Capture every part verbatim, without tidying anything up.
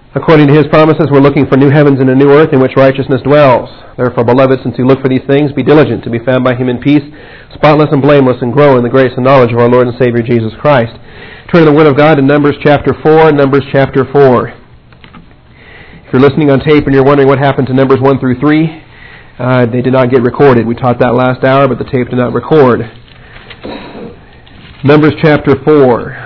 According to His promises, we're looking for new heavens and a new earth in which righteousness dwells. Therefore, beloved, since you look for these things, be diligent to be found by Him in peace, spotless and blameless, and grow in the grace and knowledge of our Lord and Savior Jesus Christ. Turn to the Word of God in Numbers chapter four, Numbers chapter four. If you're listening on tape and you're wondering what happened to Numbers one through three, uh, they did not get recorded. We taught that last hour, but the tape did not record. Numbers chapter four.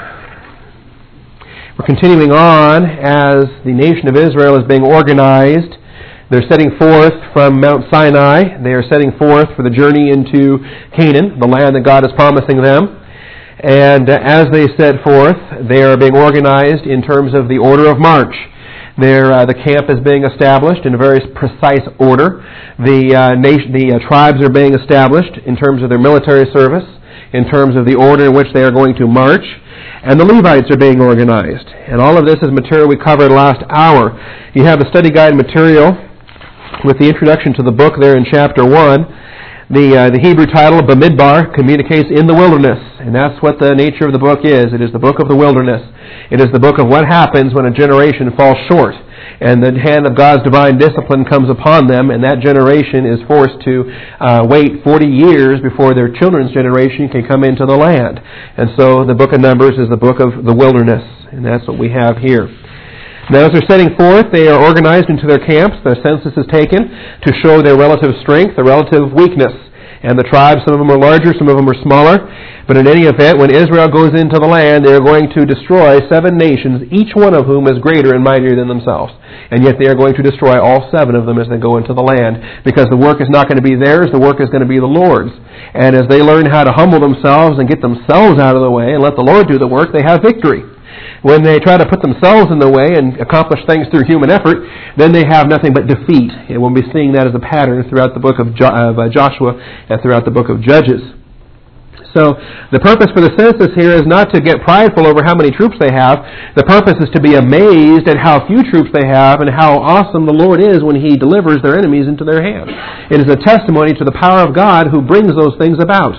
We're continuing on as the nation of Israel is being organized. They're setting forth from Mount Sinai. They are setting forth for the journey into Canaan, the land that God is promising them. And as they set forth, they are being organized in terms of the order of march. There, uh, the camp is being established in a very precise order. The uh, nation, the uh, tribes are being established in terms of their military service, in terms of the order in which they are going to march. And the Levites are being organized. And all of this is material we covered last hour. You have the study guide material with the introduction to the book there in chapter one. The uh, the Hebrew title, Bamidbar, communicates in the wilderness. And that's what the nature of the book is. It is the book of the wilderness. It is the book of what happens when a generation falls short and the hand of God's divine discipline comes upon them, and that generation is forced to uh, wait forty years before their children's generation can come into the land. And so the book of Numbers is the book of the wilderness, and that's what we have here. Now, as they're setting forth, they are organized into their camps. Their census is taken to show their relative strength, their relative weakness. And the tribes, some of them are larger, some of them are smaller. But in any event, when Israel goes into the land, they are going to destroy seven nations, each one of whom is greater and mightier than themselves. And yet they are going to destroy all seven of them as they go into the land, because the work is not going to be theirs, the work is going to be the Lord's. And as they learn how to humble themselves and get themselves out of the way and let the Lord do the work, they have victory. When they try to put themselves in the way and accomplish things through human effort, then they have nothing but defeat. And we'll be seeing that as a pattern throughout the book of, jo- of uh, Joshua and throughout the book of Judges. So the purpose for the census here is not to get prideful over how many troops they have. The purpose is to be amazed at how few troops they have and how awesome the Lord is when He delivers their enemies into their hands. It is a testimony to the power of God who brings those things about.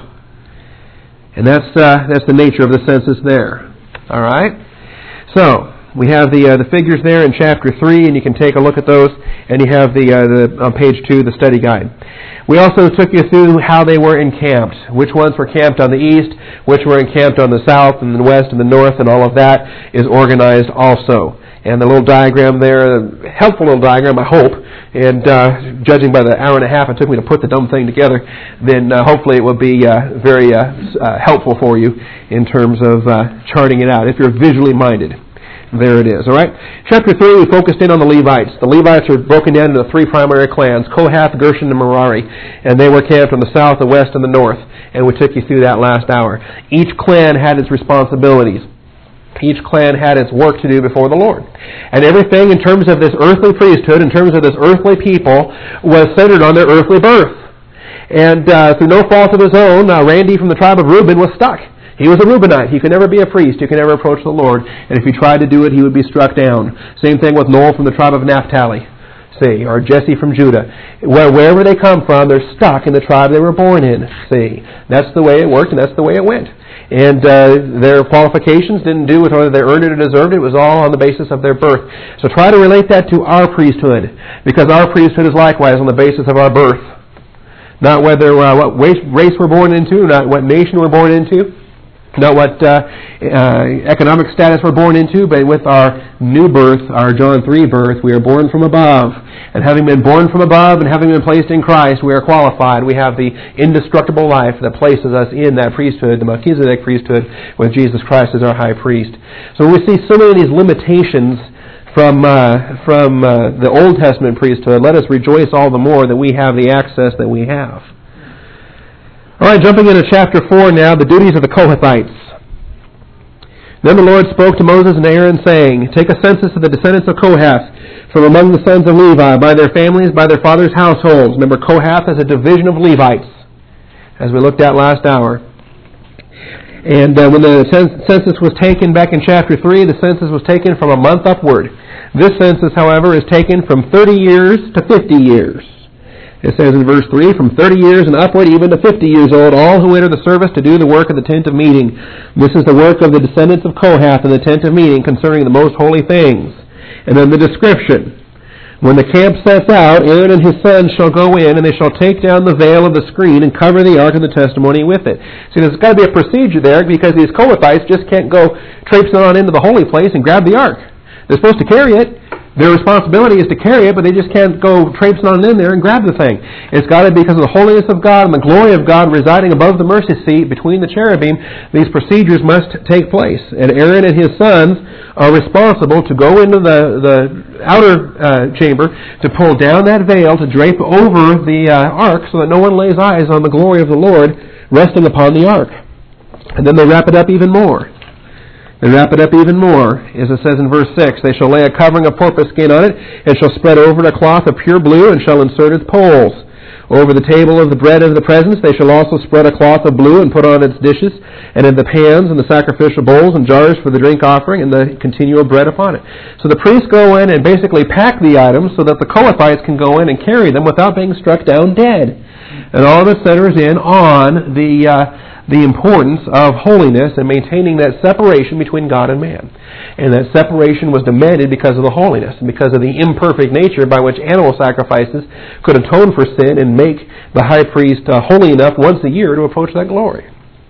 And that's uh, that's the nature of the census there. All right? So, we have the uh, the figures there in chapter three, and you can take a look at those, and you have the, uh, the on page two, the study guide. We also took you through how they were encamped, which ones were camped on the east, which were encamped on the south, and the west, and the north, and all of that is organized also. And the little diagram there, a helpful little diagram, I hope, and uh, judging by the hour and a half it took me to put the dumb thing together, then uh, hopefully it will be uh, very uh, uh, helpful for you in terms of uh, charting it out, if you're visually minded. There it is. All right. Chapter three, we focused in on the Levites. The Levites are broken down into three primary clans: Kohath, Gershon, and Merari. And they were camped on the south, the west, and the north. And we took you through that last hour. Each clan had its responsibilities. Each clan had its work to do before the Lord. And everything in terms of this earthly priesthood, in terms of this earthly people, was centered on their earthly birth. And uh, through no fault of his own, uh, Randy from the tribe of Reuben was stuck. He was a Reubenite. He could never be a priest. He could never approach the Lord. And if he tried to do it, he would be struck down. Same thing with Noel from the tribe of Naphtali, see, or Jesse from Judah. Where, wherever they come from, they're stuck in the tribe they were born in, see. That's the way it worked, and that's the way it went. And uh, their qualifications didn't do it whether they earned it or deserved it. It was all on the basis of their birth. So try to relate that to our priesthood, because our priesthood is likewise on the basis of our birth. Not whether uh, what race, race we're born into, not what nation we're born into, not what uh, uh, economic status we're born into, but with our new birth, our John three birth, we are born from above. And having been born from above and having been placed in Christ, we are qualified. We have the indestructible life that places us in that priesthood, the Melchizedek priesthood, with Jesus Christ as our high priest. So we see so many of these limitations from uh, from uh, the Old Testament priesthood. Let us rejoice all the more that we have the access that we have. All right, jumping into chapter four now, the duties of the Kohathites. Then the Lord spoke to Moses and Aaron, saying, Take a census of the descendants of Kohath from among the sons of Levi, by their families, by their fathers' households. Remember, Kohath is a division of Levites, as we looked at last hour. And uh, when the census was taken back in chapter three, the census was taken from a month upward. This census, however, is taken from thirty years to fifty years. It says in verse three, from thirty years and upward, even to fifty years old, all who enter the service to do the work of the tent of meeting. This is the work of the descendants of Kohath in the tent of meeting concerning the most holy things. And then the description. When the camp sets out, Aaron and his sons shall go in, and they shall take down the veil of the screen and cover the ark of the testimony with it. See, there's got to be a procedure there, because these Kohathites just can't go traipsing on into the holy place and grab the ark. They're supposed to carry it. Their responsibility is to carry it, but they just can't go traipsing on in there and grab the thing. It's got to be because of the holiness of God and the glory of God residing above the mercy seat between the cherubim. These procedures must take place. And Aaron and his sons are responsible to go into the, the outer uh, chamber, to pull down that veil, to drape over the uh, ark so that no one lays eyes on the glory of the Lord resting upon the ark. And then they wrap it up even more. They wrap it up even more, as it says in verse six. They shall lay a covering of porpoise skin on it, and shall spread over it a cloth of pure blue, and shall insert its poles. Over the table of the bread of the presence they shall also spread a cloth of blue, and put on its dishes, and in the pans, and the sacrificial bowls, and jars for the drink offering, and the continual bread upon it. So the priests go in and basically pack the items so that the Kohathites can go in and carry them without being struck down dead. And all of it centers in on the... Uh, the importance of holiness and maintaining that separation between God and man. And that separation was demanded because of the holiness and because of the imperfect nature by which animal sacrifices could atone for sin and make the high priest uh, holy enough once a year to approach that glory.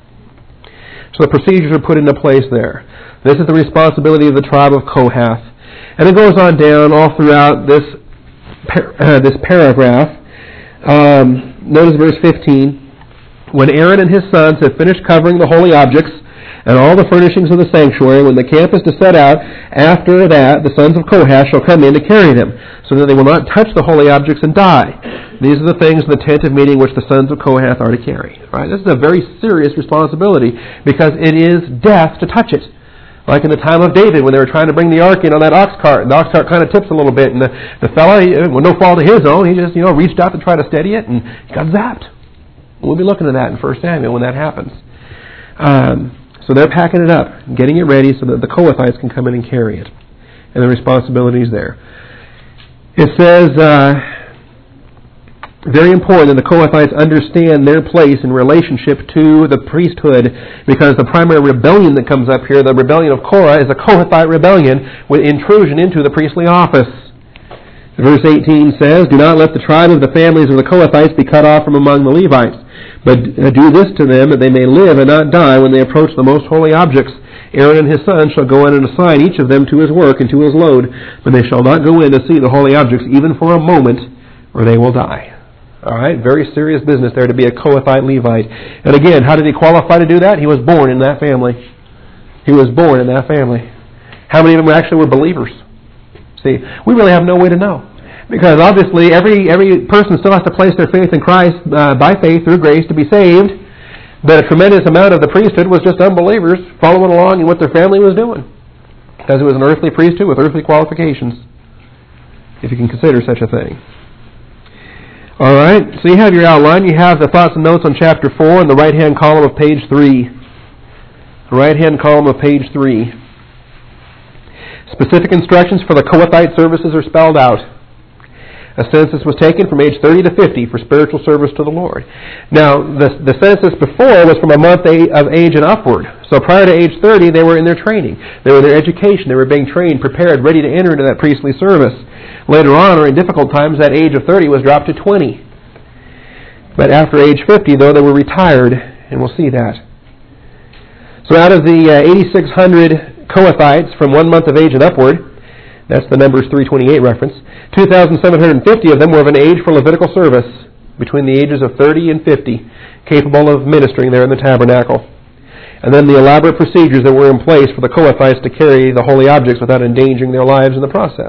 So the procedures are put into place there. This is the responsibility of the tribe of Kohath. And it goes on down all throughout this, par- uh, this paragraph. Um, notice verse fifteen. When Aaron and his sons have finished covering the holy objects and all the furnishings of the sanctuary, when the camp is to set out, after that the sons of Kohath shall come in to carry them, so that they will not touch the holy objects and die. These are the things in the tent of meeting which the sons of Kohath are to carry. Right? This is a very serious responsibility, because it is death to touch it. Like in the time of David, when they were trying to bring the ark in on that ox cart, and the ox cart kind of tips a little bit, and the, the fellow, well, no fault of his own, he just, you know, reached out to try to steady it, and he got zapped. We'll be looking at that in First Samuel when that happens. Um, so they're packing it up, getting it ready so that the Kohathites can come in and carry it. And the responsibility is there. It says, uh, very important that the Kohathites understand their place in relationship to the priesthood, because the primary rebellion that comes up here, the rebellion of Korah, is a Kohathite rebellion with intrusion into the priestly office. Verse eighteen says, do not let the tribe of the families of the Kohathites be cut off from among the Levites, but do this to them, that they may live and not die when they approach the most holy objects. Aaron and his sons shall go in and assign each of them to his work and to his load, but they shall not go in to see the holy objects even for a moment, or they will die. All right, very serious business there to be a Kohathite Levite. And again, how did he qualify to do that? He was born in that family. He was born in that family. How many of them actually were believers? See, we really have no way to know. Because obviously every every person still has to place their faith in Christ uh, by faith through grace to be saved. But a tremendous amount of the priesthood was just unbelievers following along in what their family was doing. Because it was an earthly priesthood with earthly qualifications, if you can consider such a thing. All right, so you have your outline. You have the thoughts and notes on chapter four in the right-hand column of page three. The right-hand column of page three. Specific instructions for the Kohathite services are spelled out. A census was taken from age thirty to fifty for spiritual service to the Lord. Now, the, the census before was from a month of age and upward. So prior to age thirty, they were in their training. They were in their education. They were being trained, prepared, ready to enter into that priestly service. Later on, or in difficult times, that age of thirty was dropped to twenty. But after age fifty, though, they were retired, and we'll see that. So out of the uh, eighty-six hundred Kohathites from one month of age and upward, that's the Numbers three twenty-eight reference, two thousand seven hundred fifty of them were of an age for Levitical service, between the ages of thirty and fifty, capable of ministering there in the tabernacle. And then the elaborate procedures that were in place for the Kohathites to carry the holy objects without endangering their lives in the process.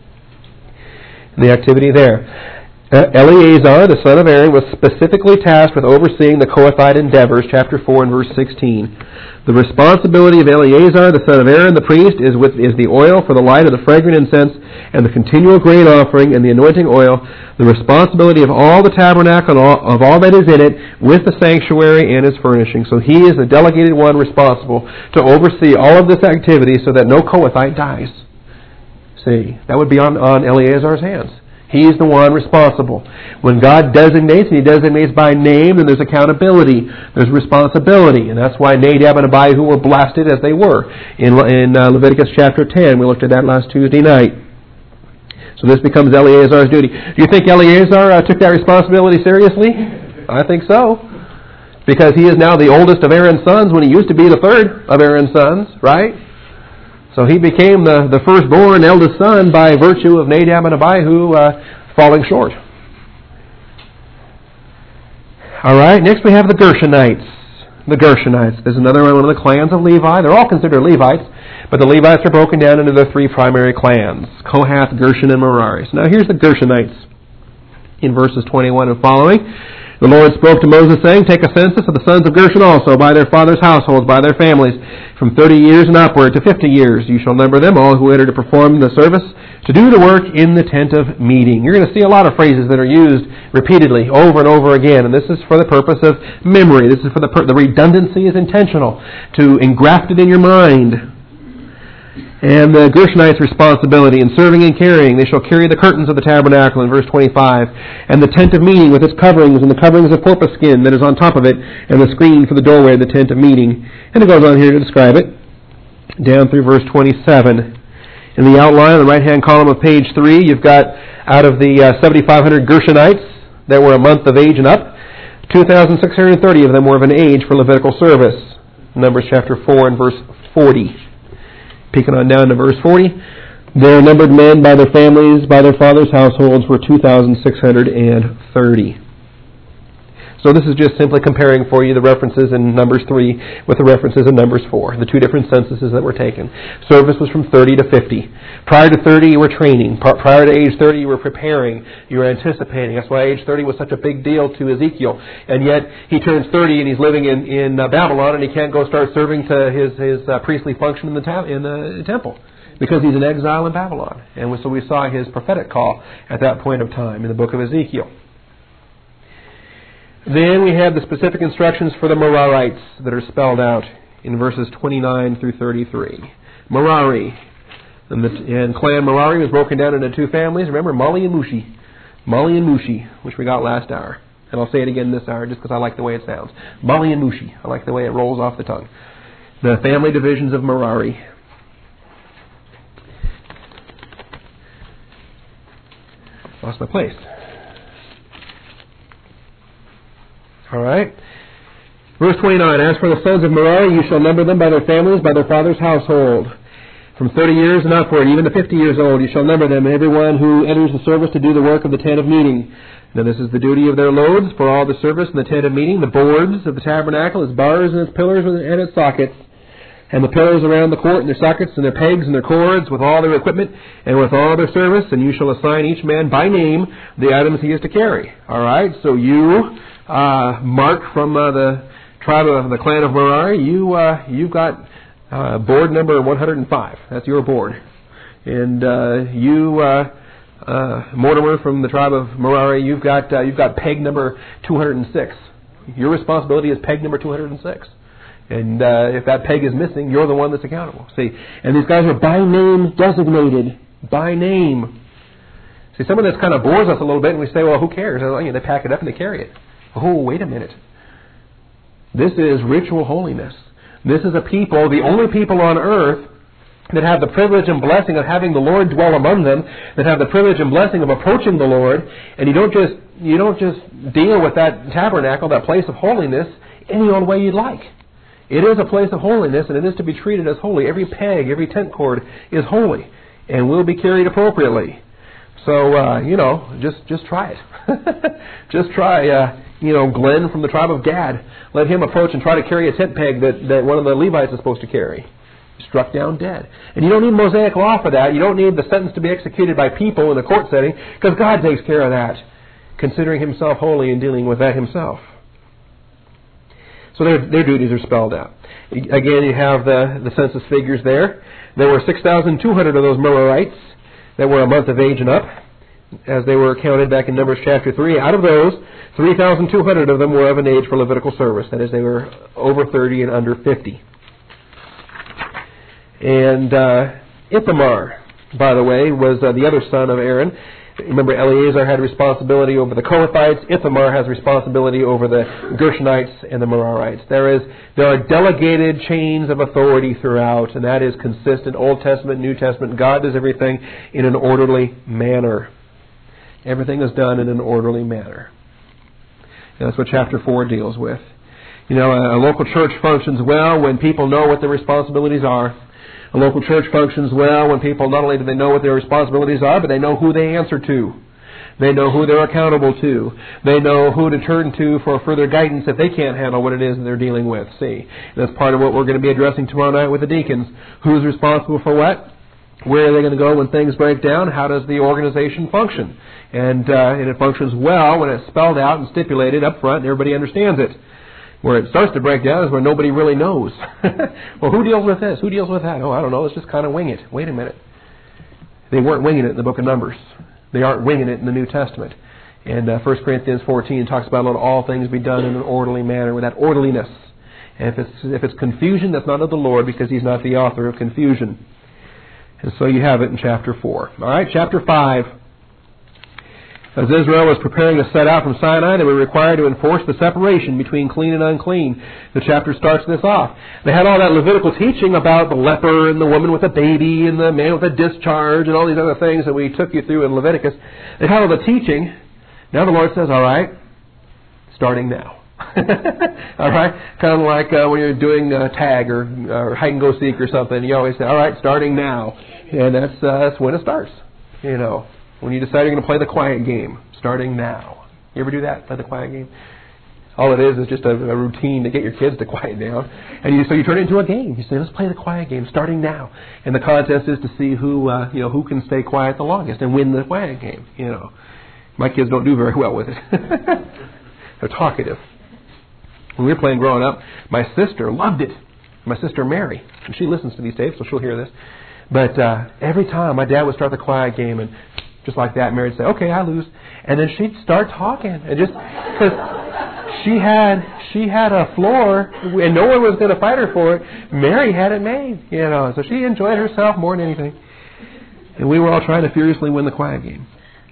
And the activity there. Uh, Eleazar, the son of Aaron, was specifically tasked with overseeing the Kohathite endeavors, chapter four and verse sixteen. The responsibility of Eleazar, the son of Aaron, the priest, is with is the oil for the light of the fragrant incense, and the continual grain offering, and the anointing oil. The responsibility of all the tabernacle, and all, of all that is in it, with the sanctuary and its furnishing. So he is the delegated one responsible to oversee all of this activity so that no Kohathite dies. See, that would be on, on Eleazar's hands. He's the one responsible. When God designates, and He designates by name, then there's accountability, there's responsibility. And that's why Nadab and Abihu were blasted as they were in, in uh, Leviticus chapter ten. We looked at that last Tuesday night. So this becomes Eleazar's duty. Do you think Eleazar uh, took that responsibility seriously? I think so. Because he is now the oldest of Aaron's sons when he used to be the third of Aaron's sons, right? So he became the, the firstborn, eldest son by virtue of Nadab and Abihu uh, falling short. All right, next we have the Gershonites. The Gershonites. There's another one of the clans of Levi. They're all considered Levites, but the Levites are broken down into their three primary clans, Kohath, Gershon, and Merari. So now here's the Gershonites in verses twenty-one and following. The Lord spoke to Moses, saying, Take a census of the sons of Gershon also, by their fathers' households, by their families, from thirty years and upward to fifty years. You shall number them, all who enter to perform the service, to do the work in the tent of meeting. You're going to see a lot of phrases that are used repeatedly, over and over again, and this is for the purpose of memory. This is for the pur- the redundancy is intentional, to engraft it in your mind. And the Gershonites' responsibility in serving and carrying, they shall carry the curtains of the tabernacle in verse twenty-five, and the tent of meeting with its coverings, and the coverings of porpoise skin that is on top of it, and the screen for the doorway of the tent of meeting. And it goes on here to describe it, down through verse twenty-seven. In the outline, on the right-hand column of page three, you've got, out of the uh, seventy-five hundred Gershonites that were a month of age and up, two thousand six hundred thirty of them were of an age for Levitical service. Numbers chapter four and verse forty. Peeking on down to verse forty, their numbered men by their families, by their fathers' households, were two thousand six hundred thirty. So this is just simply comparing for you the references in Numbers three with the references in Numbers four, the two different censuses that were taken. Service was from thirty to fifty. Prior to thirty, you were training. Prior to age thirty, you were preparing. You were anticipating. That's why age thirty was such a big deal to Ezekiel. And yet, he turns thirty and he's living in, in uh, Babylon, and he can't go start serving to his, his uh, priestly function in the, ta- in the temple, because he's in exile in Babylon. And so we saw his prophetic call at that point of time in the book of Ezekiel. Then we have the specific instructions for the Merarites that are spelled out in verses twenty-nine through thirty-three. Merari. And, the, and clan Merari was broken down into two families. Remember, Mali and Mushi. Mali and Mushi, which we got last hour. And I'll say it again this hour just because I like the way it sounds. Mali and Mushi. I like the way it rolls off the tongue. The family divisions of Merari. Lost my place. All right. Verse twenty-nine, As for the sons of Merari, you shall number them by their families, by their father's household. From thirty years and upward, even to fifty years old, you shall number them, everyone who enters the service to do the work of the tent of meeting. Now this is the duty of their loads for all the service in the tent of meeting, the boards of the tabernacle, its bars and its pillars and its sockets, and the pillars around the court and their sockets and their pegs and their cords, with all their equipment and with all their service, and you shall assign each man by name the items he is to carry. All right, so you... Uh, Mark from uh, the tribe of the clan of Merari, you, uh, you've got uh, board number one hundred five. That's your board. And uh, you, uh, uh, Mortimer from the tribe of Merari, you've got, uh, you've got peg number two hundred six. Your responsibility is peg number two hundred six. And uh, if that peg is missing, you're the one that's accountable. See, and these guys are by name designated. By name. See, some of this kind of bores us a little bit, and we say, well, who cares? Oh, you know, they pack it up and they carry it. Oh, wait a minute. This is ritual holiness. This is a people, the only people on earth that have the privilege and blessing of having the Lord dwell among them, that have the privilege and blessing of approaching the Lord, and you don't just you don't just deal with that tabernacle, that place of holiness, any old way you'd like. It is a place of holiness, and it is to be treated as holy. Every peg, every tent cord is holy, and will be carried appropriately. So, uh, you know, just just try it. just try, uh, you know, Glenn from the tribe of Gad. Let him approach and try to carry a tent peg that, that one of the Levites is supposed to carry. Struck down dead. And you don't need Mosaic law for that. You don't need the sentence to be executed by people in a court setting, because God takes care of that, considering himself holy and dealing with that himself. So their, their duties are spelled out. Again, you have the, the census figures there. There were six thousand two hundred of those Merarites that were a month of age and up, as they were counted back in Numbers chapter three. Out of those, three thousand two hundred of them were of an age for Levitical service. That is, they were over thirty and under fifty. And uh, Ithamar, by the way, was uh, the other son of Aaron. Remember, Eleazar had responsibility over the Kohathites. Ithamar has responsibility over the Gershonites and the Merarites. There is, there are delegated chains of authority throughout, and that is consistent. Old Testament, New Testament. God does everything in an orderly manner. Everything is done in an orderly manner. And that's what chapter four deals with. You know, a, a local church functions well when people know what their responsibilities are. A local church functions well when people not only do they know what their responsibilities are, but they know who they answer to. They know who they're accountable to. They know who to turn to for further guidance if they can't handle what it is that they're dealing with. See, and that's part of what we're going to be addressing tomorrow night with the deacons. Who's responsible for what? Where are they going to go when things break down? How does the organization function? And, uh, and it functions well when it's spelled out and stipulated up front and everybody understands it. Where it starts to break down is where nobody really knows. Well, who deals with this? Who deals with that? Oh, I don't know. Let's just kind of wing it. Wait a minute. They weren't winging it in the book of Numbers. They aren't winging it in the New Testament. And uh, First Corinthians fourteen talks about let all things be done in an orderly manner with that orderliness. And if it's, if it's confusion, that's not of the Lord because He's not the author of confusion. And so you have it in chapter four. All right, chapter five. As Israel was preparing to set out from Sinai, they were required to enforce the separation between clean and unclean. The chapter starts this off. They had all that Levitical teaching about the leper and the woman with a baby and the man with a discharge and all these other things that we took you through in Leviticus. They had all the teaching. Now the Lord says, all right, starting now. All right? Kind of like uh, when you're doing uh, tag or, or hide and go seek or something. You always say, all right, starting now. And that's, uh, that's when it starts, you know. When you decide you're going to play the quiet game, starting now. You ever do that? Play the quiet game? All it is is just a, a routine to get your kids to quiet down. And you, so you turn it into a game. You say, let's play the quiet game, starting now. And the contest is to see who uh, you know who can stay quiet the longest and win the quiet game. You know, my kids don't do very well with it. They're talkative. When we were playing growing up, my sister loved it. My sister Mary, and she listens to these tapes, so she'll hear this. But uh, every time my dad would start the quiet game and just like that, Mary would say, okay, I lose. And then she'd start talking. And just because she had she had a floor and no one was going to fight her for it, Mary had it made. You know, so she enjoyed herself more than anything. And we were all trying to furiously win the quiet game.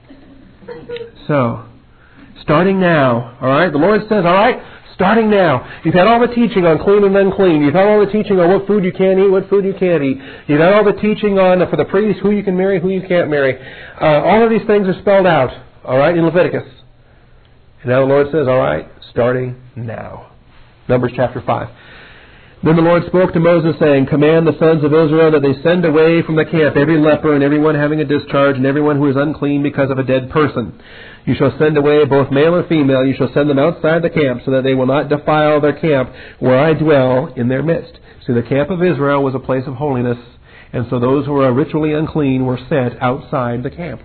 So, starting now, all right? The Lord says, all right, starting now. You've had all the teaching on clean and unclean. You've had all the teaching on what food you can eat, what food you can't eat. You've had all the teaching on, for the priest, who you can marry, who you can't marry. Uh, all of these things are spelled out, all right, in Leviticus. And now the Lord says, all right, starting now. Numbers chapter five. Then the Lord spoke to Moses, saying, command the sons of Israel that they send away from the camp every leper and everyone having a discharge and everyone who is unclean because of a dead person. You shall send away both male and female. You shall send them outside the camp so that they will not defile their camp where I dwell in their midst. See, the camp of Israel was a place of holiness, and so those who were ritually unclean were sent outside the camp.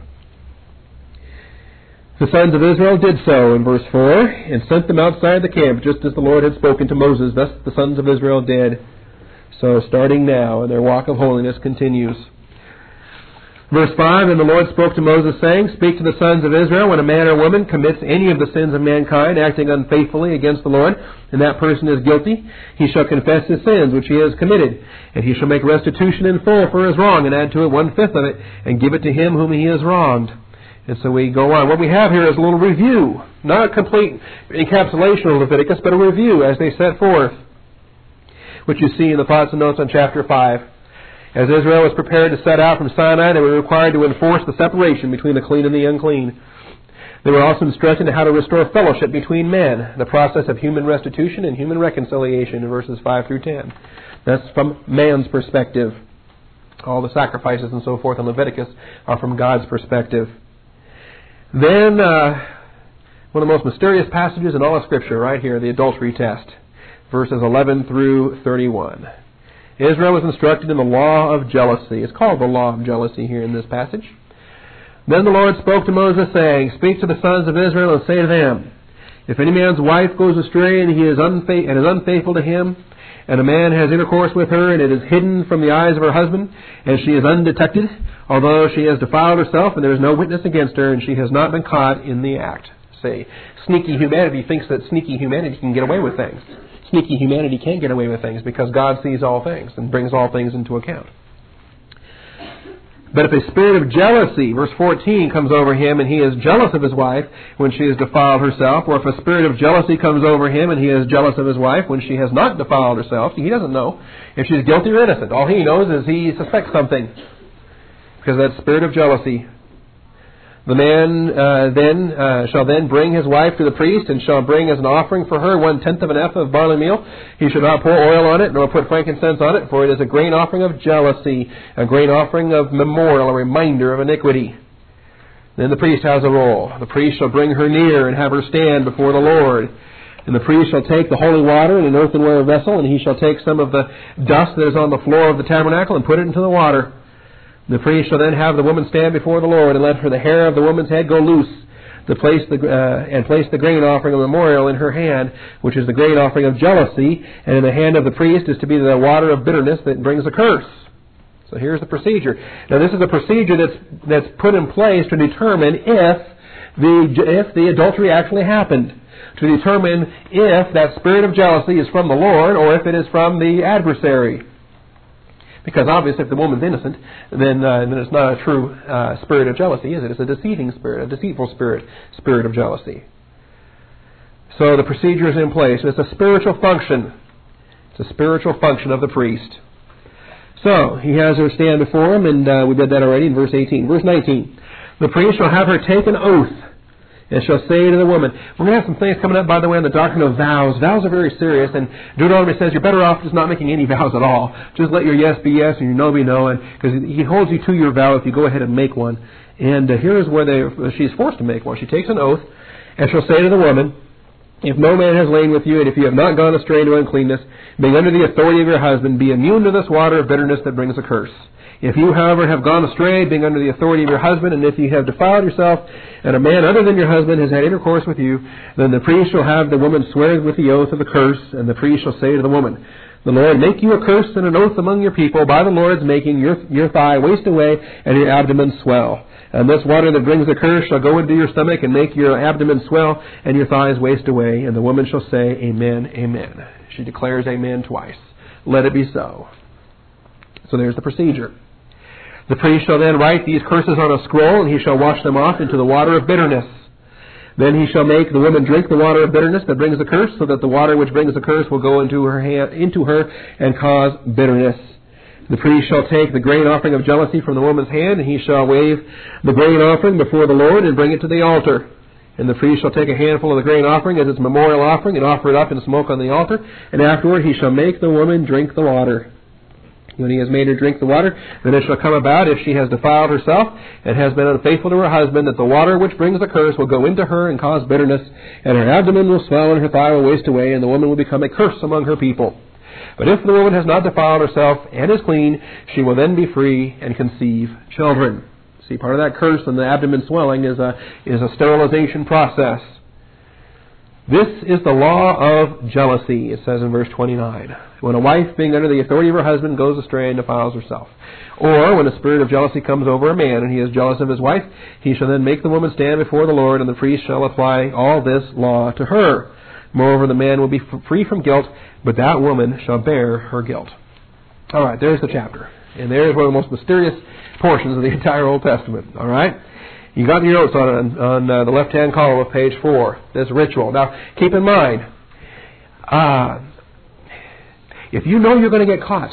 The sons of Israel did so in verse four, and sent them outside the camp, just as the Lord had spoken to Moses. Thus the sons of Israel did. So starting now, and their walk of holiness continues. Verse five, and the Lord spoke to Moses, saying, speak to the sons of Israel, when a man or woman commits any of the sins of mankind, acting unfaithfully against the Lord, and that person is guilty, he shall confess his sins which he has committed, and he shall make restitution in full for his wrong, and add to it one-fifth of it, and give it to him whom he has wronged. And so we go on. What we have here is a little review, not a complete encapsulation of Leviticus, but a review as they set forth, which you see in the thoughts and notes on chapter five. As Israel was prepared to set out from Sinai, they were required to enforce the separation between the clean and the unclean. They were also instructed in how to restore fellowship between men, the process of human restitution and human reconciliation in verses five through ten. That's from man's perspective. All the sacrifices and so forth in Leviticus are from God's perspective. Then, uh, one of the most mysterious passages in all of Scripture, right here, the adultery test, verses eleven through thirty-one. Israel was instructed in the law of jealousy. It's called the law of jealousy here in this passage. Then the Lord spoke to Moses, saying, speak to the sons of Israel and say to them, if any man's wife goes astray and he is unfa- and is unfaithful to him, and a man has intercourse with her, and it is hidden from the eyes of her husband, and she is undetected, although she has defiled herself, and there is no witness against her, and she has not been caught in the act. Say, sneaky humanity thinks that sneaky humanity can get away with things. Sneaky humanity can't get away with things because God sees all things and brings all things into account. But if a spirit of jealousy, verse fourteen, comes over him and he is jealous of his wife when she has defiled herself, or if a spirit of jealousy comes over him and he is jealous of his wife when she has not defiled herself, he doesn't know if she's guilty or innocent. All he knows is he suspects something because of that spirit of jealousy. The man uh, then uh, shall then bring his wife to the priest, and shall bring as an offering for her one tenth of an ephah of barley meal. He shall not pour oil on it, nor put frankincense on it, for it is a grain offering of jealousy, a grain offering of memorial, a reminder of iniquity. Then the priest has a role. The priest shall bring her near and have her stand before the Lord. And the priest shall take the holy water in an earthenware vessel, and he shall take some of the dust that is on the floor of the tabernacle and put it into the water. The priest shall then have the woman stand before the Lord, and let her the hair of the woman's head go loose, to place the uh, and place the grain offering of memorial in her hand, which is the grain offering of jealousy, and in the hand of the priest is to be the water of bitterness that brings a curse. So here's the procedure. Now this is a procedure that's that's put in place to determine if the if the adultery actually happened, to determine if that spirit of jealousy is from the Lord or if it is from the adversary. Because obviously if the woman's innocent, then uh, then it's not a true uh, spirit of jealousy, is it? It's a deceiving spirit, a deceitful spirit, spirit of jealousy. So the procedure is in place. It's a spiritual function. It's a spiritual function of the priest. So he has her stand before him, and uh, we did that already in verse eighteen. Verse nineteen. The priest shall have her take an oath, and shall say to the woman. We're going to have some things coming up, by the way, on the doctrine of vows. Vows are very serious, and Deuteronomy says you're better off just not making any vows at all. Just let your yes be yes and your no be no, and because he holds you to your vow if you go ahead and make one. And uh, here is where they, she's forced to make one. She takes an oath, and shall say to the woman, if no man has lain with you, and if you have not gone astray into uncleanness, being under the authority of your husband, be immune to this water of bitterness that brings a curse. If you, however, have gone astray, being under the authority of your husband, and if you have defiled yourself, and a man other than your husband has had intercourse with you, then the priest shall have the woman swear with the oath of the curse, and the priest shall say to the woman, the Lord make you a curse and an oath among your people, by the Lord's making your, your thigh waste away, and your abdomen swell. And this water that brings the curse shall go into your stomach, and make your abdomen swell, and your thighs waste away. And the woman shall say, Amen, Amen. She declares Amen twice. Let it be so. So there's the procedure. The priest shall then write these curses on a scroll, and he shall wash them off into the water of bitterness. Then he shall make the woman drink the water of bitterness that brings the curse, so that the water which brings the curse will go into her hand, into her and cause bitterness. The priest shall take the grain offering of jealousy from the woman's hand, and he shall wave the grain offering before the Lord and bring it to the altar. And the priest shall take a handful of the grain offering as its memorial offering and offer it up in smoke on the altar. And afterward he shall make the woman drink the water. When he has made her drink the water, then it shall come about, if she has defiled herself and has been unfaithful to her husband, that the water which brings the curse will go into her and cause bitterness, and her abdomen will swell and her thigh will waste away, and the woman will become a curse among her people. But if the woman has not defiled herself and is clean, she will then be free and conceive children. See, part of that curse and the abdomen swelling is a, is a sterilization process. This is the law of jealousy, it says in verse twenty-nine. When a wife, being under the authority of her husband, goes astray and defiles herself. Or when a spirit of jealousy comes over a man, and he is jealous of his wife, he shall then make the woman stand before the Lord, and the priest shall apply all this law to her. Moreover, the man will be free from guilt, but that woman shall bear her guilt. All right, there's the chapter. And there's one of the most mysterious portions of the entire Old Testament. All right? You got your notes on on uh, the left-hand column of page four, this ritual. Now, keep in mind, uh, if you know you're going to get caught,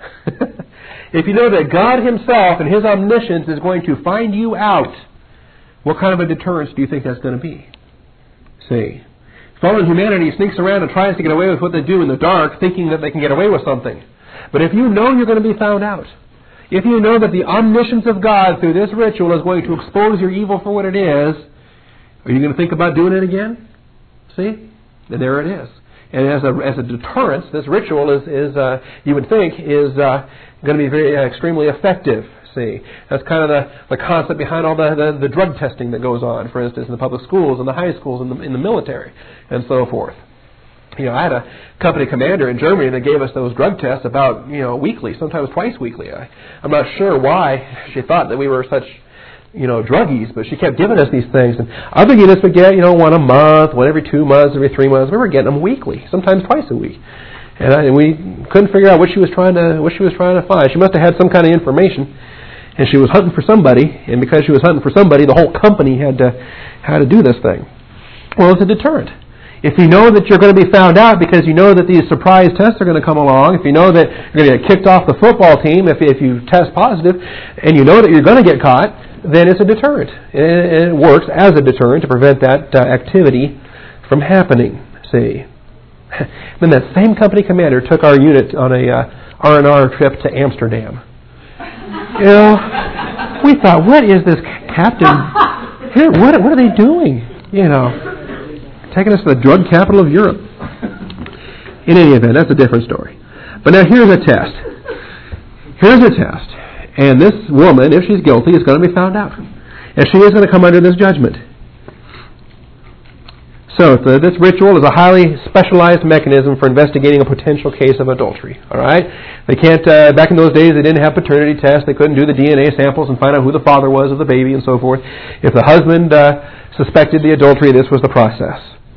if you know that God Himself and His omniscience is going to find you out, what kind of a deterrence do you think that's going to be? See, fallen humanity sneaks around and tries to get away with what they do in the dark, thinking that they can get away with something. But if you know you're going to be found out, if you know that the omniscience of God through this ritual is going to expose your evil for what it is, are you going to think about doing it again? See? And there it is. And as a as a deterrence, this ritual is, is uh, you would think, is uh, going to be very uh, extremely effective. See? That's kind of the, the concept behind all the, the, the drug testing that goes on, for instance, in the public schools, in the high schools, in the, in the military, and so forth. You know, I had a company commander in Germany that gave us those drug tests about, you know, weekly, sometimes twice weekly. I, I'm not sure why she thought that we were such, you know, druggies, but she kept giving us these things. And other units would get, you know, one a month, one every two months, every three months. We were getting them weekly, sometimes twice a week. And, I, and we couldn't figure out what she was trying to what she was trying to find. She must have had some kind of information. And she was hunting for somebody, and because she was hunting for somebody, the whole company had to, had to do this thing. Well, it's a deterrent. If you know that you're going to be found out because you know that these surprise tests are going to come along, if you know that you're going to get kicked off the football team if, if you test positive, and you know that you're going to get caught, then it's a deterrent. And it works as a deterrent to prevent that uh, activity from happening. See? Then that same company commander took our unit on a uh, R and R trip to Amsterdam. You know, we thought, what is this captain? Here, what, what are they doing? You know. Taking us to the drug capital of Europe. In any event, that's a different story. But now here's a test. Here's a test. And this woman, if she's guilty, is going to be found out. And she is going to come under this judgment. So the, this ritual is a highly specialized mechanism for investigating a potential case of adultery. All right? They can't, uh, back in those days, they didn't have paternity tests. They couldn't do the D N A samples and find out who the father was of the baby and so forth. If the husband uh, suspected the adultery, this was the process.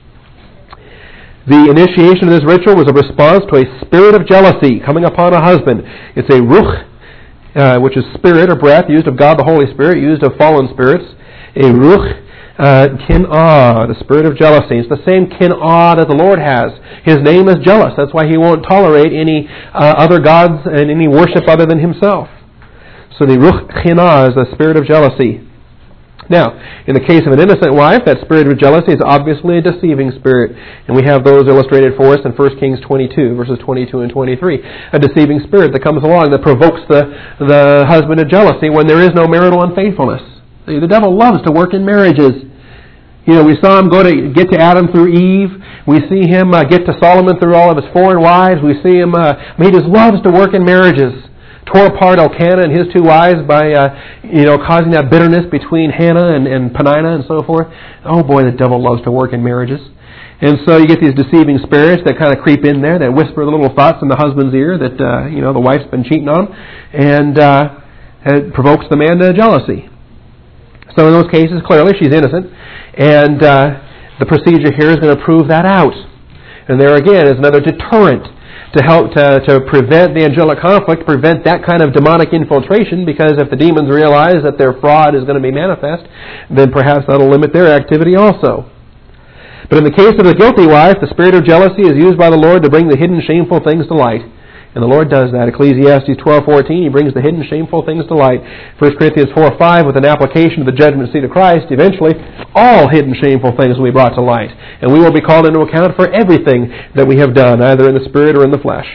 The initiation of this ritual was a response to a spirit of jealousy coming upon a husband. It's a ruch, uh, which is spirit or breath, used of God the Holy Spirit, used of fallen spirits. A ruch uh, kin'ah, the spirit of jealousy. It's the same kin'ah that the Lord has. His name is jealous. That's why He won't tolerate any uh, other gods and any worship other than Himself. So the ruch kin'ah is the spirit of jealousy. Now, in the case of an innocent wife, that spirit of jealousy is obviously a deceiving spirit. And we have those illustrated for us in First Kings twenty-two, verses twenty-two and twenty-three. A deceiving spirit that comes along that provokes the, the husband to jealousy when there is no marital unfaithfulness. See, the devil loves to work in marriages. You know, we saw him go to get to Adam through Eve. We see him uh, get to Solomon through all of his foreign wives. We see him, uh, he just loves to work in marriages. Tore apart Elkanah and his two wives by, uh, you know, causing that bitterness between Hannah and, and Peninnah and so forth. Oh boy, the devil loves to work in marriages. And so you get these deceiving spirits that kind of creep in there, that whisper little thoughts in the husband's ear that, uh, you know, the wife's been cheating on, and uh, it provokes the man to jealousy. So in those cases, clearly she's innocent, and uh, the procedure here is going to prove that out. And there again is another deterrent to help to, to prevent the angelic conflict, prevent that kind of demonic infiltration, because if the demons realize that their fraud is going to be manifest, then perhaps that'll limit their activity also. But in the case of the guilty wife, the spirit of jealousy is used by the Lord to bring the hidden shameful things to light. And the Lord does that. Ecclesiastes twelve fourteen, He brings the hidden shameful things to light. First Corinthians four five, with an application of the judgment seat of Christ, eventually all hidden shameful things will be brought to light. And we will be called into account for everything that we have done, either in the spirit or in the flesh.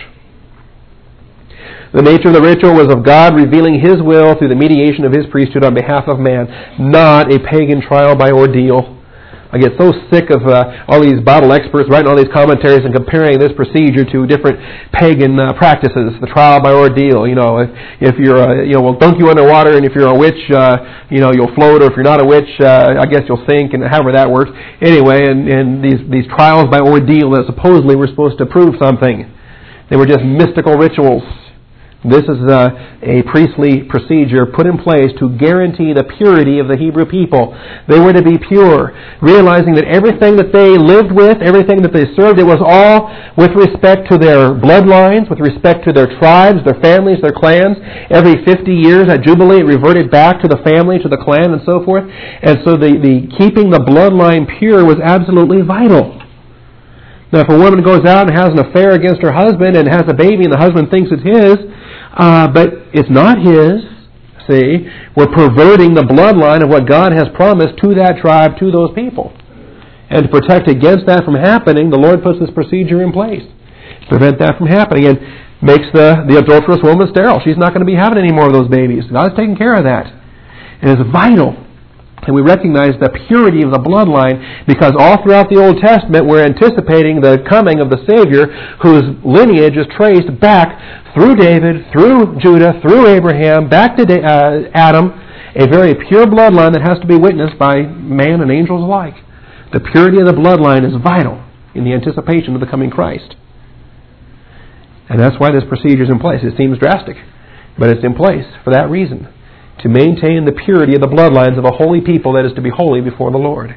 The nature of the ritual was of God revealing His will through the mediation of His priesthood on behalf of man, not a pagan trial by ordeal. I get so sick of uh, all these Bible experts writing all these commentaries and comparing this procedure to different pagan uh, practices. The trial by ordeal. You know, if, if you're, uh, you know, we'll dunk you underwater, and if you're a witch, uh, you know, you'll float, or if you're not a witch, uh, I guess you'll sink, and however that works. Anyway, and, and these these trials by ordeal that supposedly were supposed to prove something, they were just mystical rituals. This is a, a priestly procedure put in place to guarantee the purity of the Hebrew people. They were to be pure, realizing that everything that they lived with, everything that they served, it was all with respect to their bloodlines, with respect to their tribes, their families, their clans. Every fifty years at Jubilee, it reverted back to the family, to the clan, and so forth. And so the, the keeping the bloodline pure was absolutely vital. Now, if a woman goes out and has an affair against her husband and has a baby and the husband thinks it's his, uh, but it's not his, see, we're perverting the bloodline of what God has promised to that tribe, to those people. And to protect against that from happening, the Lord puts this procedure in place to prevent that from happening, and makes the, the adulterous woman sterile. She's not going to be having any more of those babies. God's taking care of that. And it's vital. And we recognize the purity of the bloodline, because all throughout the Old Testament we're anticipating the coming of the Savior, whose lineage is traced back through David, through Judah, through Abraham, back to uh, Adam, a very pure bloodline that has to be witnessed by man and angels alike. The purity of the bloodline is vital in the anticipation of the coming Christ. And that's why this procedure is in place. It seems drastic, but it's in place for that reason, to maintain the purity of the bloodlines of a holy people that is to be holy before the Lord.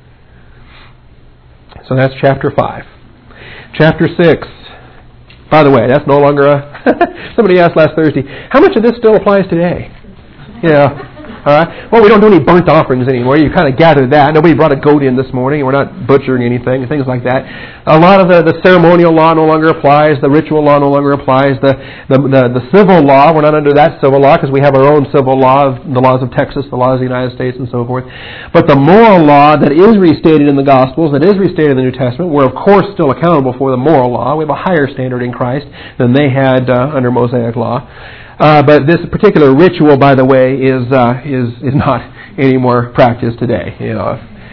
So that's chapter five. Chapter six. By the way, that's no longer a... Somebody asked last Thursday, how much of this still applies today? Yeah. All right. Well, we don't do any burnt offerings anymore. You kind of gathered that. Nobody brought a goat in this morning. We're not butchering anything, things like that. A lot of the, the ceremonial law no longer applies. The ritual law no longer applies. The the, the, the civil law, we're not under that civil law because we have our own civil law, of the laws of Texas, the laws of the United States, and so forth. But the moral law that is restated in the Gospels, that is restated in the New Testament, we're of course still accountable for the moral law. We have a higher standard in Christ than they had uh, under Mosaic law. Uh, but this particular ritual, by the way, is uh, is is not anymore practiced today. You know,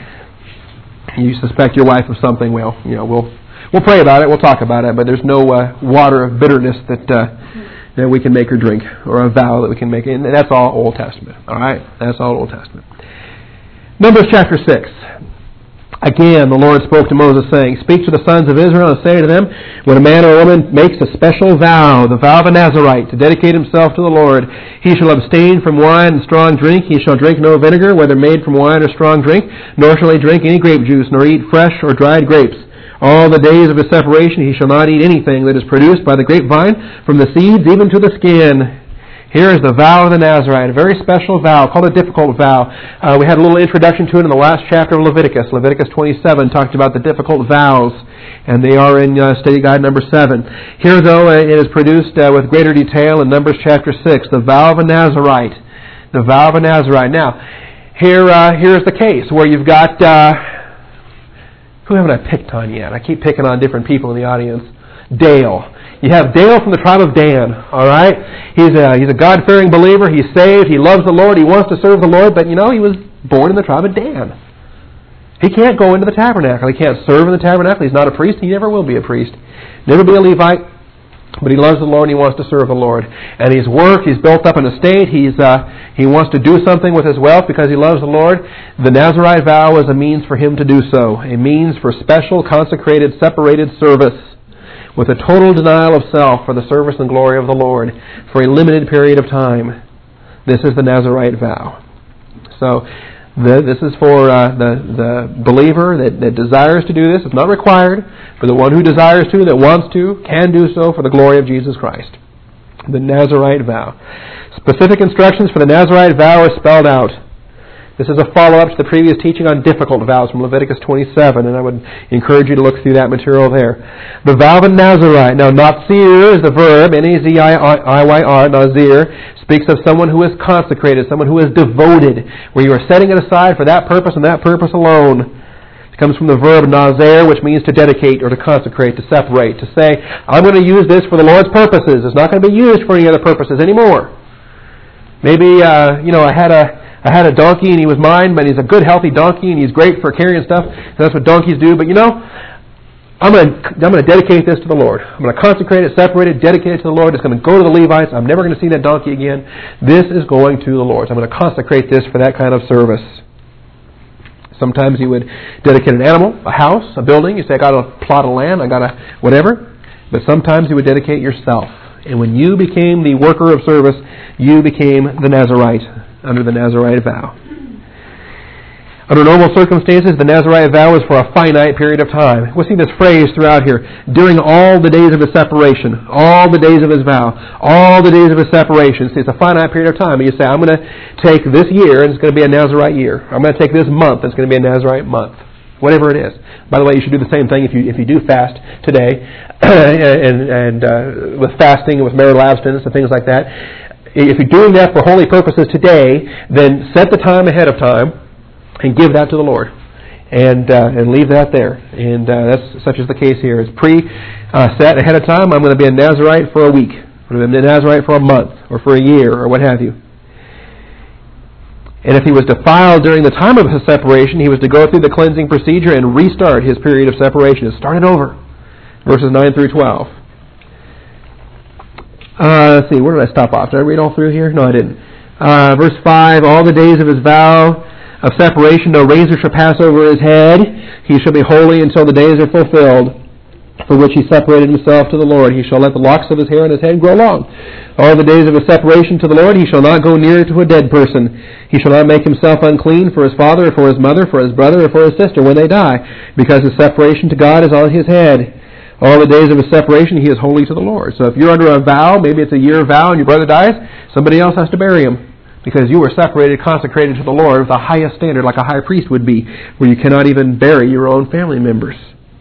if you suspect your wife of something, well, you know, we'll we'll pray about it, we'll talk about it. But there's no uh, water of bitterness that uh, that we can make her drink, or a vow that we can make, and that's all Old Testament. All right, that's all Old Testament. Numbers chapter six. Again, the Lord spoke to Moses, saying, "Speak to the sons of Israel and say to them, when a man or woman makes a special vow, the vow of a Nazirite, to dedicate himself to the Lord, he shall abstain from wine and strong drink. He shall drink no vinegar, whether made from wine or strong drink, nor shall he drink any grape juice, nor eat fresh or dried grapes. All the days of his separation he shall not eat anything that is produced by the grapevine, from the seeds even to the skin." Here is the vow of the Nazirite, a very special vow, called a difficult vow. Uh, we had a little introduction to it in the last chapter of Leviticus. Leviticus twenty-seven talked about the difficult vows, and they are in uh, Study Guide number seven. Here, though, uh, it is produced uh, with greater detail in Numbers chapter six, the vow of a Nazirite. The vow of a Nazirite. Now, here, uh, here's the case where you've got... Uh, who haven't I picked on yet? I keep picking on different people in the audience. Dale. You have Dale from the tribe of Dan, all right? He's a, he's a God-fearing believer. He's saved. He loves the Lord. He wants to serve the Lord. But, you know, he was born in the tribe of Dan. He can't go into the tabernacle. He can't serve in the tabernacle. He's not a priest. He never will be a priest. Never be a Levite. But he loves the Lord and he wants to serve the Lord. And he's worked. He's built up an estate. He's, uh, he wants to do something with his wealth because he loves the Lord. The Nazirite vow is a means for him to do so. A means for special, consecrated, separated service, with a total denial of self for the service and glory of the Lord for a limited period of time. This is the Nazirite vow. So the, this is for uh, the, the believer that, that desires to do this. It's not required. For the one who desires to, that wants to, can do so for the glory of Jesus Christ. The Nazirite vow. Specific instructions for the Nazirite vow are spelled out. This is a follow-up to the previous teaching on difficult vows from Leviticus twenty-seven, and I would encourage you to look through that material there. The vow of a Nazirite. Now, Nazir is the verb, N A Z I Y R, Nazir, speaks of someone who is consecrated, someone who is devoted, where you are setting it aside for that purpose and that purpose alone. It comes from the verb nazir, which means to dedicate or to consecrate, to separate, to say, I'm going to use this for the Lord's purposes. It's not going to be used for any other purposes anymore. Maybe, uh, you know, I had a I had a donkey and he was mine, but he's a good, healthy donkey and he's great for carrying stuff. So that's what donkeys do. But you know, I'm going to I'm going to dedicate this to the Lord. I'm going to consecrate it, separate it, dedicate it to the Lord. It's going to go to the Levites. I'm never going to see that donkey again. This is going to the Lord. So I'm going to consecrate this for that kind of service. Sometimes you would dedicate an animal, a house, a building. You say, I got a plot of land, I got a whatever. But sometimes you would dedicate yourself. And when you became the worker of service, you became the Nazirite under the Nazirite vow. Under normal circumstances, the Nazirite vow is for a finite period of time. We'll see this phrase throughout here. During all the days of his separation, all the days of his vow, all the days of his separation. See, it's a finite period of time. And you say, I'm going to take this year, and it's going to be a Nazirite year. I'm going to take this month, and it's going to be a Nazirite month. Whatever it is. By the way, you should do the same thing if you if you do fast today, and and uh, with fasting and with marital abstinence and things like that. If you're doing that for holy purposes today, then set the time ahead of time and give that to the Lord, and uh, and leave that there. And uh, that's such is the case here. It's pre uh, set ahead of time. I'm going to be a Nazirite for a week. I'm going to be a Nazirite for a month or for a year or what have you. And if he was defiled during the time of his separation, he was to go through the cleansing procedure and restart his period of separation. It started over. Verses nine through twelve. Uh, let's see, where did I stop off? Did I read all through here? No, I didn't. Uh, verse five, all the days of his vow of separation, no razor shall pass over his head. He shall be holy until the days are fulfilled, for which he separated himself to the Lord. He shall let the locks of his hair on his head grow long. All the days of his separation to the Lord, he shall not go near to a dead person. He shall not make himself unclean for his father, or for his mother, for his brother, or for his sister when they die, because his separation to God is on his head. All the days of his separation, he is holy to the Lord. So if you're under a vow, maybe it's a year vow, and your brother dies, somebody else has to bury him. because you were separated, consecrated to the Lord with the highest standard, like a high priest would be, where you cannot even bury your own family members.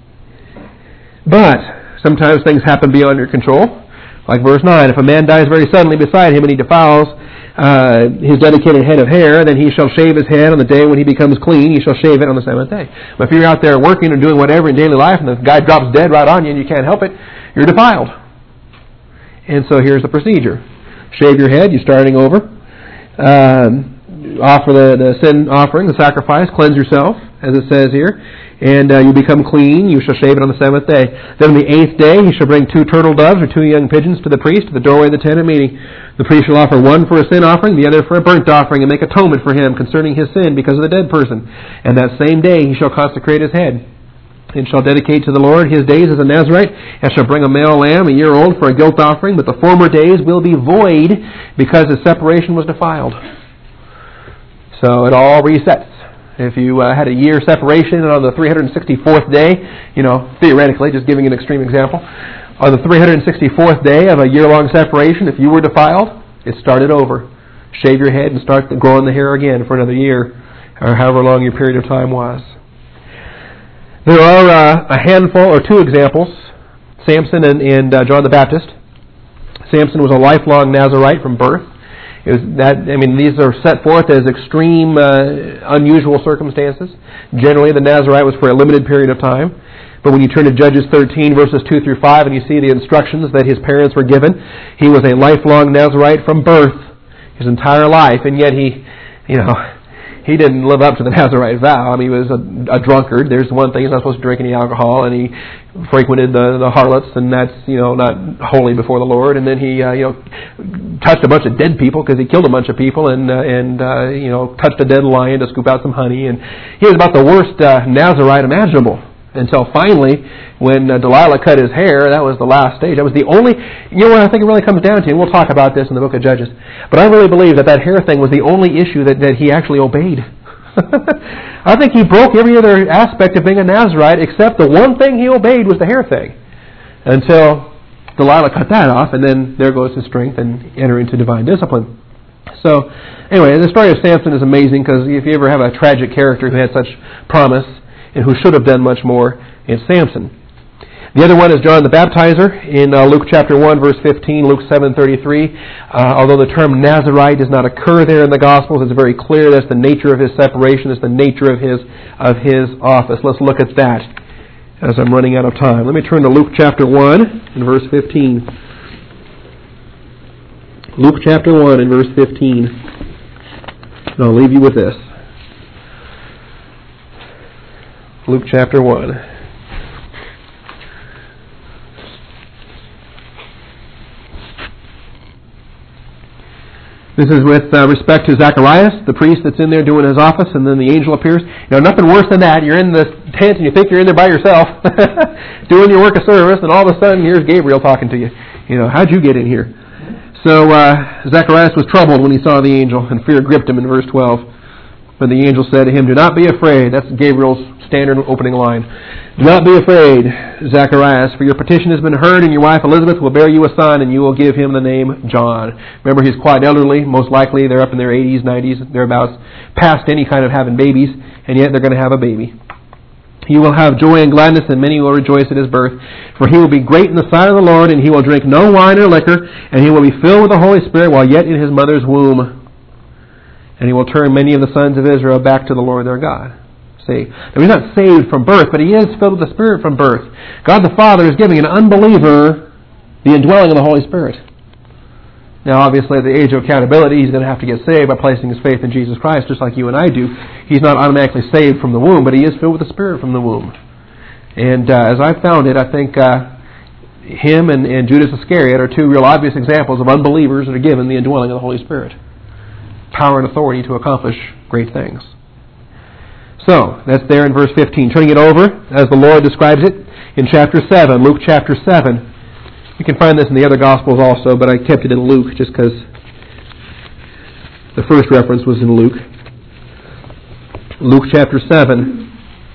But sometimes things happen beyond your control. Like verse nine, if a man dies very suddenly beside him and he defiles uh, his dedicated head of hair, then he shall shave his head on the day when he becomes clean. He shall shave it on the seventh day. But if you're out there working or doing whatever in daily life and the guy drops dead right on you and you can't help it, you're defiled. And so here's the procedure. Shave your head, you're starting over. Um, offer the, the sin offering, the sacrifice, cleanse yourself, as it says here. And uh, you become clean, you shall shave it on the seventh day. Then on the eighth day he shall bring two turtle doves or two young pigeons to the priest at the doorway of the tent of meeting. The priest shall offer one for a sin offering, the other for a burnt offering, and make atonement for him concerning his sin because of the dead person. And that same day he shall consecrate his head, and shall dedicate to the Lord his days as a Nazirite, and shall bring a male lamb a year old for a guilt offering, but the former days will be void because his separation was defiled. So it all resets. If you uh, had a year separation, and on the three hundred sixty-fourth day, you know, theoretically, just giving an extreme example, on the three hundred sixty-fourth day of a year-long separation, if you were defiled, it started over. Shave your head and start growing the hair again for another year, or however long your period of time was. There are uh, a handful or two examples, Samson and, and uh, John the Baptist. Samson was a lifelong Nazirite from birth. It was that, I mean, these are set forth as extreme, uh, unusual circumstances. Generally, the Nazirite was for a limited period of time. But when you turn to Judges thirteen, verses two through five, and you see the instructions that his parents were given, he was a lifelong Nazirite from birth, his entire life, and yet he, you know, he didn't live up to the Nazirite vow. I mean, he was a, a drunkard. There's one thing, he's not supposed to drink any alcohol, and he frequented the, the harlots, and that's, you know, not holy before the Lord. And then he, uh, you know, touched a bunch of dead people because he killed a bunch of people, and, uh, and uh, you know, touched a dead lion to scoop out some honey. And he was about the worst uh, Nazirite imaginable. Until finally, when uh, Delilah cut his hair, that was the last stage. That was the only, you know what I think it really comes down to, and we'll talk about this in the book of Judges, but I really believe that that hair thing was the only issue that, that he actually obeyed. I think he broke every other aspect of being a Nazirite, except the one thing he obeyed was the hair thing. Until Delilah cut that off, and then there goes his strength and enter into divine discipline. So, anyway, the story of Samson is amazing, because if you ever have a tragic character who had such promise, and who should have done much more, it's Samson. The other one is John the Baptizer in uh, Luke chapter one, verse fifteen, Luke seven thirty-three. Uh, although the term Nazirite does not occur there in the Gospels, it's very clear that's the nature of his separation, it's the nature of his of his office. Let's look at that as I'm running out of time. Let me turn to Luke chapter one and verse fifteen. Luke chapter one and verse fifteen. And I'll leave you with this. Luke chapter one. This is with uh, respect to Zacharias, the priest that's in there doing his office, and then the angel appears. You know, nothing worse than that. You're in the tent and you think you're in there by yourself, doing your work of service, and all of a sudden here's Gabriel talking to you. You know, how'd you get in here? So uh, Zacharias was troubled when he saw the angel, and fear gripped him in verse twelve. But the angel said to him, "Do not be afraid." That's Gabriel's standard opening line. "Do not be afraid, Zacharias, for your petition has been heard, and your wife Elizabeth will bear you a son, and you will give him the name John." Remember, he's quite elderly. Most likely they're up in their eighties, nineties, thereabouts, past any kind of having babies, and yet they're going to have a baby. "He will have joy and gladness, and many will rejoice at his birth. For he will be great in the sight of the Lord, and he will drink no wine or liquor, and he will be filled with the Holy Spirit while yet in his mother's womb. And he will turn many of the sons of Israel back to the Lord their God." See, now he's not saved from birth, but he is filled with the Spirit from birth. God the Father is giving an unbeliever the indwelling of the Holy Spirit. Now, obviously, at the age of accountability, he's going to have to get saved by placing his faith in Jesus Christ, just like you and I do. He's not automatically saved from the womb, but he is filled with the Spirit from the womb. And uh, as I've found it, I think uh, him and, and Judas Iscariot are two real obvious examples of unbelievers that are given the indwelling of the Holy Spirit. Power and authority to accomplish great things. So, that's there in verse fifteen. Turning it over, as the Lord describes it, in chapter seven, Luke chapter seven. You can find this in the other Gospels also, but I kept it in Luke just because the first reference was in Luke. Luke chapter seven,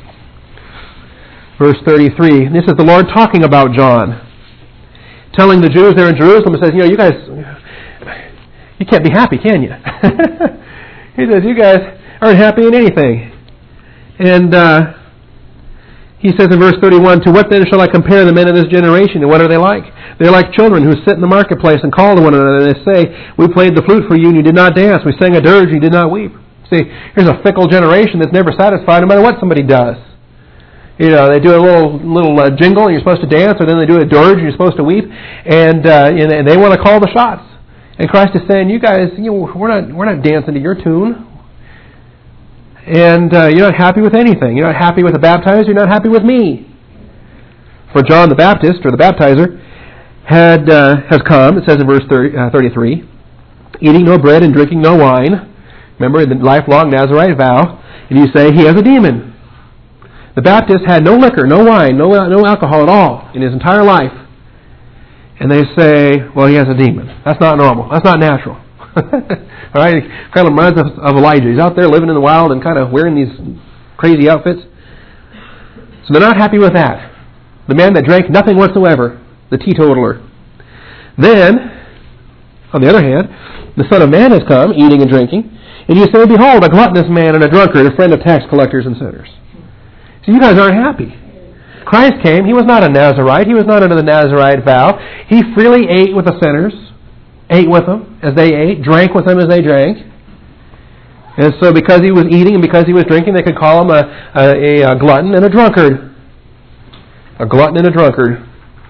verse thirty-three. This is the Lord talking about John, telling the Jews there in Jerusalem, and says, you know, you guys... You can't be happy, can you? He says, you guys aren't happy in anything. And uh, he says in verse thirty-one, to what then shall I compare the men of this generation, and what are they like? They're like children who sit in the marketplace and call to one another, and they say, we played the flute for you, and you did not dance. We sang a dirge, and you did not weep. See, here's a fickle generation that's never satisfied no matter what somebody does. You know, they do a little little uh, jingle, and you're supposed to dance, or then they do a dirge, and you're supposed to weep, and uh, and they want to call the shots. And Christ is saying, you guys, you know, we're not we're not dancing to your tune. And uh, you're not happy with anything. You're not happy with the baptizer. You're not happy with me. For John the Baptist, or the baptizer, had uh, has come, it says in verse thirty, uh, thirty-three, eating no bread and drinking no wine. Remember the lifelong Nazirite vow. And you say, he has a demon. The Baptist had no liquor, no wine, no no alcohol at all in his entire life. And they say, well, he has a demon. That's not normal. That's not natural. All right, it kind of reminds us of Elijah. He's out there living in the wild and kind of wearing these crazy outfits. So they're not happy with that. The man that drank nothing whatsoever, the teetotaler. Then, on the other hand, the Son of Man has come, eating and drinking, and you say, behold, a gluttonous man and a drunkard, a friend of tax collectors and sinners. So you guys aren't happy. Christ came. He was not a Nazirite. He was not under the Nazirite vow. He freely ate with the sinners, ate with them as they ate, drank with them as they drank. And so because he was eating and because he was drinking, they could call him a, a, a glutton and a drunkard. A glutton and a drunkard.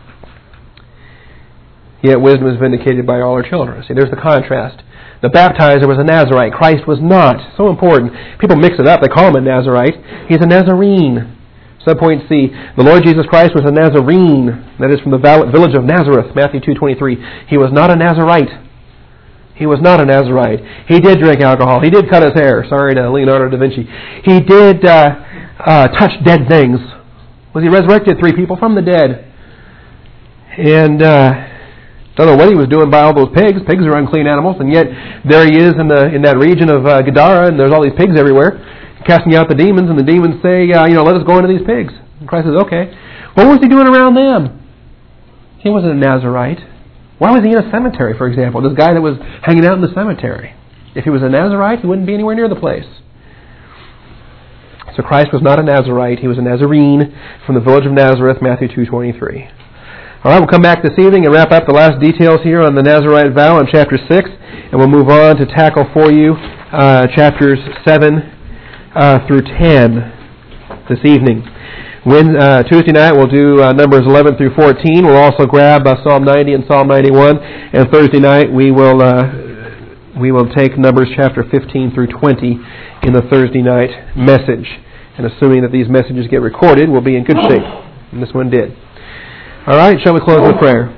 Yet wisdom is vindicated by all her children. See, there's the contrast. The baptizer was a Nazirite. Christ was not. So important. People mix it up. They call him a Nazirite. He's a Nazarene. Subpoint C. The Lord Jesus Christ was a Nazarene. That is from the village of Nazareth. Matthew two twenty-three. He was not a Nazirite. He was not a Nazirite. He did drink alcohol. He did cut his hair. Sorry to Leonardo da Vinci. He did uh, uh, touch dead things. Was he resurrected three people from the dead? And uh, don't know what he was doing by all those pigs. Pigs are unclean animals, and yet there he is in the in that region of uh, Gadara, and there's all these pigs everywhere, casting out the demons, and the demons say, uh, you know, let us go into these pigs. And Christ says, okay. What was he doing around them? He wasn't a Nazirite. Why was he in a cemetery, for example? This guy that was hanging out in the cemetery. If he was a Nazirite, he wouldn't be anywhere near the place. So Christ was not a Nazirite. He was a Nazarene from the village of Nazareth, Matthew two twenty-three. All right, we'll come back this evening and wrap up the last details here on the Nazirite vow in chapter six, and we'll move on to tackle for you uh, chapters seven uh, through ten this evening. When, uh, Tuesday night we'll do uh, Numbers eleven through fourteen. We'll also grab uh, Psalm ninety and Psalm ninety-one, and Thursday night we will uh, we will take Numbers chapter fifteen through twenty in the Thursday night message. And assuming that these messages get recorded, we'll be in good shape. And this one did. All right, shall we close with prayer?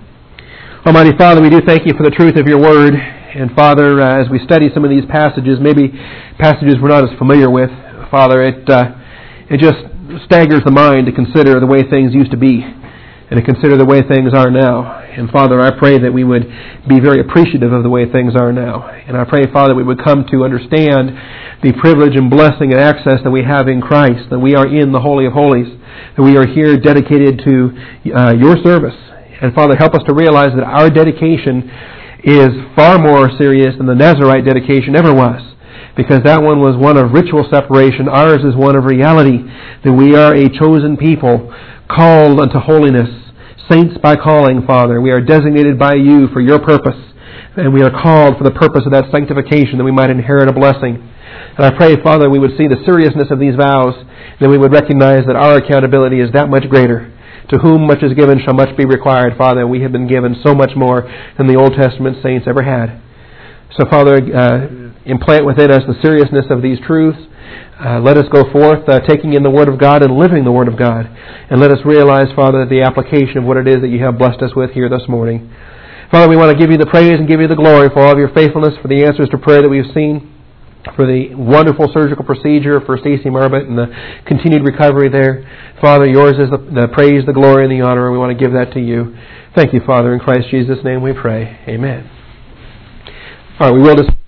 Almighty Father, we do thank you for the truth of your word. And Father, uh, as we study some of these passages, maybe passages we're not as familiar with, Father, it uh, it just staggers the mind to consider the way things used to be and to consider the way things are now. And Father, I pray that we would be very appreciative of the way things are now. And I pray, Father, we would come to understand the privilege and blessing and access that we have in Christ, that we are in the Holy of Holies, that we are here dedicated to uh, your service. And Father, help us to realize that our dedication is far more serious than the Nazirite dedication ever was, because that one was one of ritual separation. Ours is one of reality, that we are a chosen people, called unto holiness, saints by calling, Father. We are designated by you for your purpose, and we are called for the purpose of that sanctification, that we might inherit a blessing. And I pray, Father, we would see the seriousness of these vows, that we would recognize that our accountability is that much greater. To whom much is given shall much be required, Father. We have been given so much more than the Old Testament saints ever had. So, Father, uh, implant within us the seriousness of these truths. Uh, let us go forth uh, taking in the Word of God and living the Word of God. And let us realize, Father, the application of what it is that you have blessed us with here this morning. Father, we want to give you the praise and give you the glory for all of your faithfulness, for the answers to prayer that we've seen, for the wonderful surgical procedure for Stacy Marbut and the continued recovery there. Father, yours is the, the praise, the glory, and the honor, and we want to give that to you. Thank you, Father. In Christ Jesus' name we pray. Amen. All right, we will just...